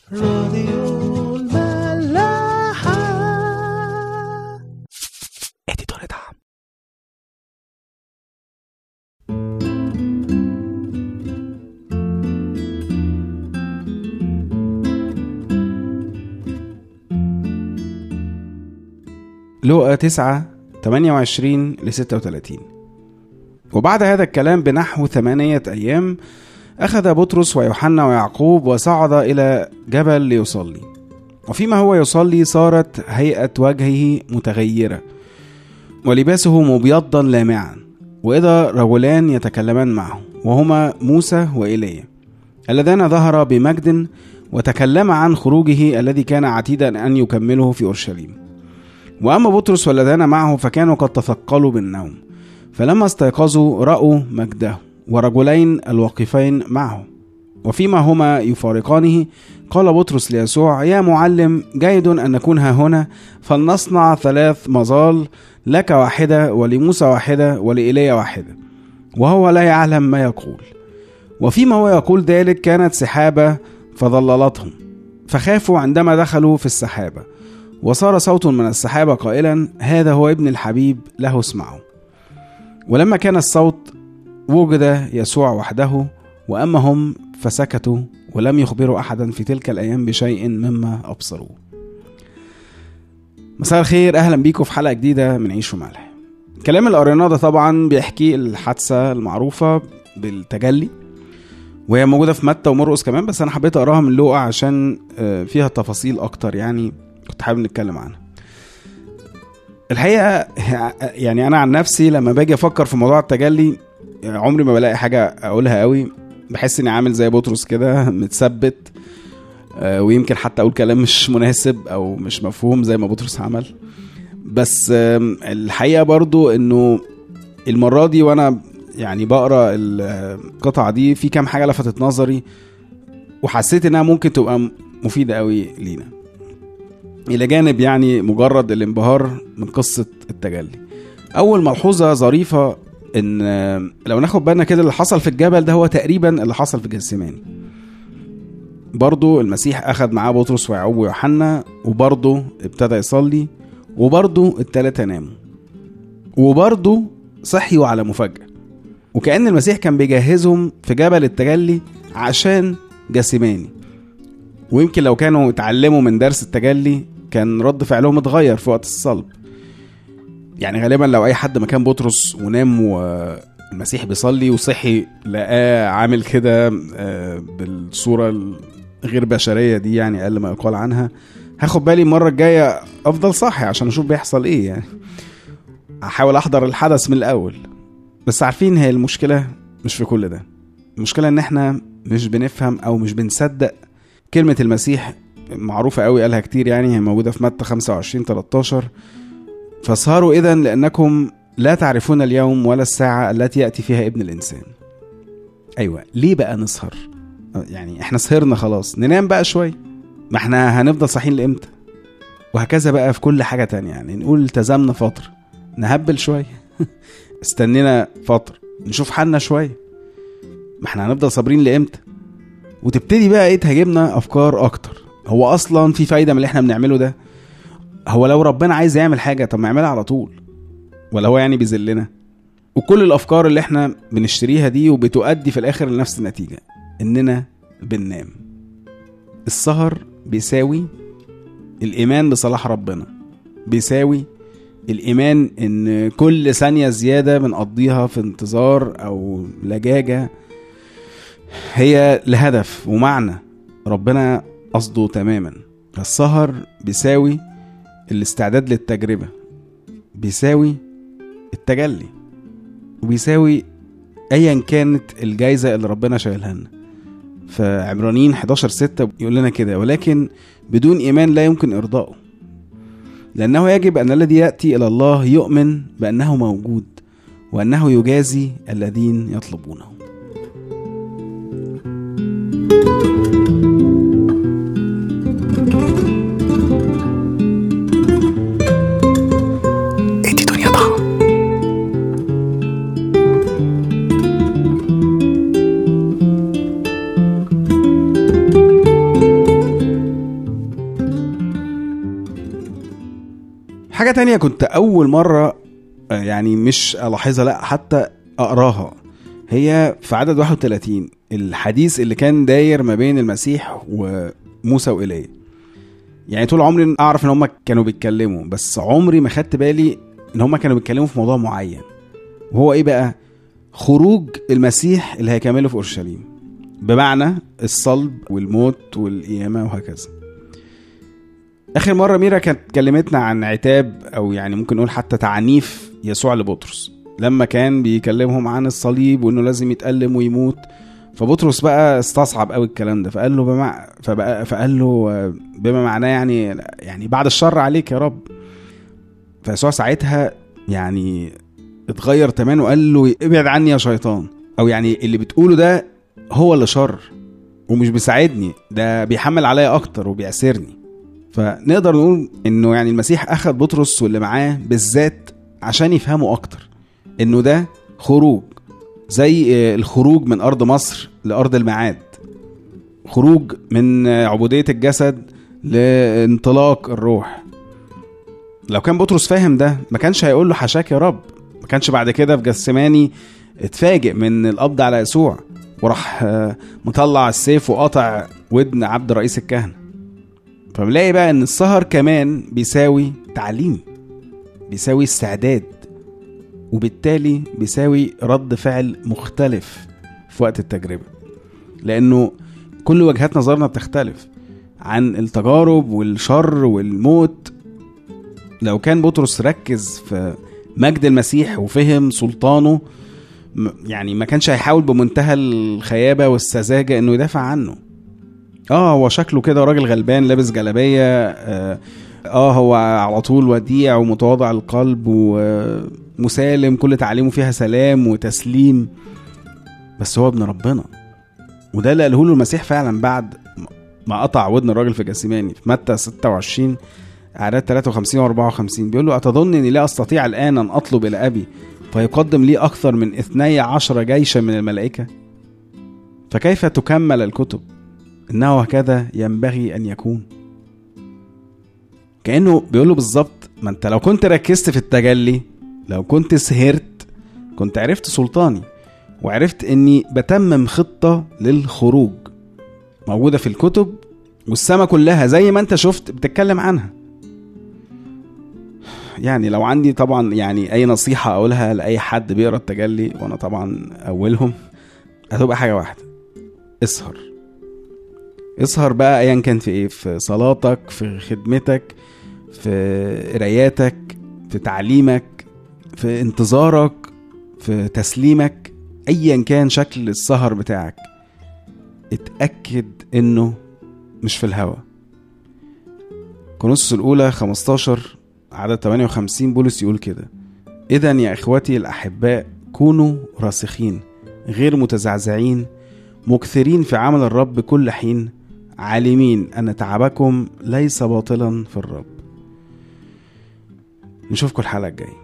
راديو الملاحة. اديتور دعم. لوقا 9:28-36. وبعد هذا الكلام بنحو 8 أيام أخذ بطرس ويوحنا ويعقوب وصعد إلى جبل ليصلي. وفيما هو يصلي صارت هيئة وجهه متغيرة ولباسه مبيضا لامعا، وإذا رجلان يتكلمان معه وهما موسى وإيليا اللذان ظهر بمجد، وتكلم عن خروجه الذي كان عتيدا أن يكمله في أورشليم. وأما بطرس والذين معه فكانوا قد تثقلوا بالنوم، فلما استيقظوا رأوا مجده ورجلين الواقفين معه. وفيما هما يفارقانه قال بطرس ليسوع: يا معلم، جيد أن نكون هنا، فلنصنع 3 مظال، لك واحدة ولموسى واحدة ولإيليا واحدة. وهو لا يعلم ما يقول. وفيما هو يقول ذلك كانت سحابة فظللتهم، فخافوا عندما دخلوا في السحابة. وصار صوت من السحابة قائلا: هذا هو ابن الحبيب، له اسمعوا. ولما كان الصوت وجد يسوع وحده، وأما هم فسكتوا ولم يخبروا أحدا في تلك الأيام بشيء مما أبصروا. مساء الخير، أهلا بيكم في حلقة جديدة من عيش وملح. كلام القريناه ده طبعا بيحكي الحادثة المعروفة بالتجلي، وهي موجودة في متى ومرقس كمان، بس أنا حبيت أقراها من لوقا عشان فيها تفاصيل أكتر، يعني كنت حابب نتكلم عنها. الحقيقة يعني أنا عن نفسي لما باجي أفكر في موضوع التجلي عمري ما بلاقي حاجة أقولها قوي. بحس إني عامل زي بطرس كده متثبت، ويمكن حتى أقول كلام مش مناسب أو مش مفهوم زي ما بطرس عمل. بس الحقيقة برضو إنه المرة دي وأنا يعني بقرأ القطعة دي في كام حاجة لفتت نظري وحسيت إنها ممكن تبقى مفيدة قوي لينا، إلى جانب يعني مجرد الانبهار من قصة التجلي. أول ملحوظة ظريفة إن لو ناخد بالنا كده اللي حصل في الجبل ده هو تقريبا اللي حصل في جثماني. برضو المسيح أخذ معاه بطرس ويعقوب ويوحنا، وبرضو ابتدى يصلي، وبرضو ال3 ناموا، وبرضو صحيوا على مفاجأة. وكأن المسيح كان بيجهزهم في جبل التجلي عشان جثماني. ويمكن لو كانوا اتعلموا من درس التجلي كان رد فعلهم اتغير في وقت الصلب. يعني غالبا لو اي حد مكان بطرس ونام والمسيح بيصلي وصحي لقاه عامل كده بالصورة الغير بشرية دي، يعني اقل ما يقال عنها، هاخد بالي المرة الجاية افضل صاحي عشان اشوف بيحصل ايه. يعني احاول احضر الحدث من الاول. بس عارفين هي المشكلة مش في كل ده. المشكلة ان احنا مش بنفهم او مش بنصدق كلمة المسيح معروفة قوي، قالها كتير، يعني هي موجودة في متى 25:13: فاسهروا إذن لأنكم لا تعرفون اليوم ولا الساعة التي يأتي فيها ابن الإنسان. أيوة، ليه بقى نسهر؟ يعني احنا سهرنا خلاص، ننام بقى شوي. ما احنا هنفضل صحيين لإمتى؟ وهكذا بقى في كل حاجة تانية. يعني نقول التزمنا فترة، نهبل شوي استنينا فترة، نشوف حالنا شوي. ما احنا هنفضل صابرين لإمتى؟ وتبتدي بقى ايه تهاجمنا افكار اكتر. هو اصلا في فايدة من اللي احنا بنعمله ده؟ هو لو ربنا عايز يعمل حاجة طب ما يعملها على طول، ولا هو يعني بيذلنا؟ وكل الافكار اللي احنا بنشتريها دي وبتؤدي في الاخر لنفس النتيجة، اننا بننام. السهر بيساوي الايمان بصلاح ربنا، بيساوي الايمان ان كل ثانية زيادة بنقضيها في انتظار او لجاجة هي لهدف ومعنى ربنا قصده تماما. السهر بيساوي الاستعداد للتجربة، بيساوي التجلي، وبيساوي ايا كانت الجايزة اللي ربنا شايلها لنا. فعبرانيين 11:6 يقول لنا كده: ولكن بدون ايمان لا يمكن ارضائه، لانه يجب ان الذي يأتي الى الله يؤمن بانه موجود وانه يجازي الذين يطلبونه. حاجة تانية كنت أول مرة يعني مش ألاحظها لا حتى أقراها، هي في عدد 31 الحديث اللي كان داير ما بين المسيح وموسى وإيليا. يعني طول عمري أعرف إن هما كانوا بيتكلموا، بس عمري ما خدت بالي إن هما كانوا بيتكلموا في موضوع معين، وهو إيه بقى؟ خروج المسيح اللي هيكمله في أورشليم، بمعنى الصلب والموت والقيامة وهكذا. آخر مرة ميرا كانت كلمتنا عن عتاب أو يعني ممكن نقول حتى تعنيف يسوع لبطرس لما كان بيكلمهم عن الصليب وإنه لازم يتألم ويموت. فبطرس بقى استصعب قوي الكلام ده، فقال له بما معناه يعني بعد الشر عليك يا رب. فيسوع ساعتها يعني اتغير تماما وقال له ابعد عني يا شيطان، او يعني اللي بتقوله ده هو اللي شر ومش بيساعدني، ده بيحمل عليا اكتر وبيعسرني. فنقدر نقول انه يعني المسيح اخذ بطرس واللي معاه بالذات عشان يفهموا اكتر انه ده خروج زي الخروج من ارض مصر لارض الميعاد، خروج من عبودية الجسد لانطلاق الروح. لو كان بطرس فاهم ده ما كانش هيقول له حشاك يا رب، ما كانش بعد كده في جثماني اتفاجئ من القبض على يسوع وراح مطلع السيف وقطع ودن عبد رئيس الكهنة. فبنلاقي بقى ان السهر كمان بيساوي تعليم، بيساوي استعداد، وبالتالي بيساوي رد فعل مختلف في وقت التجربة، لأنه كل وجهات نظرنا بتختلف عن التجارب والشر والموت. لو كان بطرس ركز في مجد المسيح وفهم سلطانه، يعني ما كانش هيحاول بمنتهى الخيابة والسذاجة انه يدافع عنه. هو شكله كده راجل غلبان لابس جلابية، هو على طول وديع ومتواضع القلب ومسالم، كل تعليمه فيها سلام وتسليم، بس هو ابن ربنا. وده اللي قاله له المسيح فعلا بعد ما قطع ودن الراجل في جثماني في متى 26 أعداد 53 و 54. بيقول له أتظن أني لا أستطيع الآن أن أطلب إلى أبي فيقدم لي أكثر من 12 جيشا من الملائكة؟ فكيف تكمل الكتب؟ إنه هكذا ينبغي أن يكون. كأنه بيقول له بالظبط، ما أنت لو كنت ركزت في التجلي، لو كنت سهرت، كنت عرفت سلطاني وعرفت أني بتمم خطة للخروج موجودة في الكتب، والسماء كلها زي ما أنت شفت بتتكلم عنها. يعني لو عندي طبعا يعني أي نصيحة أقولها لأي حد بيقرأ التجلي، وأنا طبعا أولهم، هتبقى حاجة واحدة: اسهر بقى، أيا كان في إيه، في صلاتك، في خدمتك، في قراياتك، في تعليمك، في انتظارك، في تسليمك، أيا كان شكل السهر بتاعك، اتأكد إنه مش في الهوا. كورنثوس الأولى 15 عدد 58 بولس يقول كده: إذن يا إخوتي الأحباء كونوا راسخين غير متزعزعين مكثرين في عمل الرب كل حين، عالمين أن تعبكم ليس باطلا في الرب. نشوفكم الحلقة الجاية.